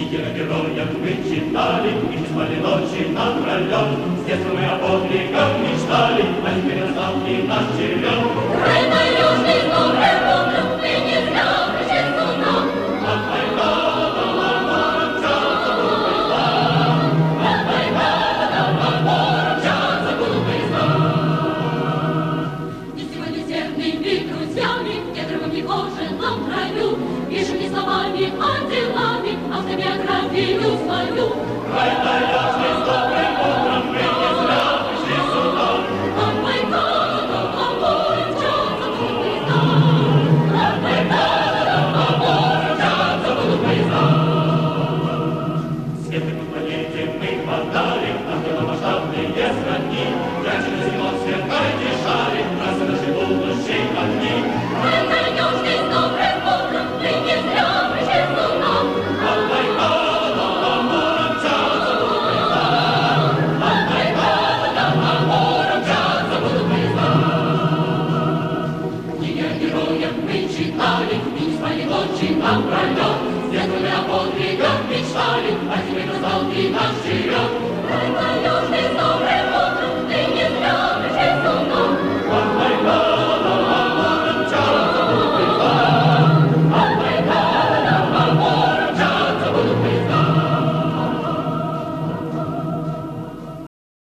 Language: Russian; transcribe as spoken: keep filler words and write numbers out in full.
Киногероев мы читали и не спали ночи напролет. С детства мы о подвигах мечтали, а теперь настал и наш черед. Край на южный море, помню, ты не зря пришел сюда. От Байкала до Ламора мчатся будут поезда. От Байкала до Ламора мчатся будут поезда. И сегодня с верными друзьями в кедровом нехоженном краю пишем не словами, а делами автобиографию свою. Край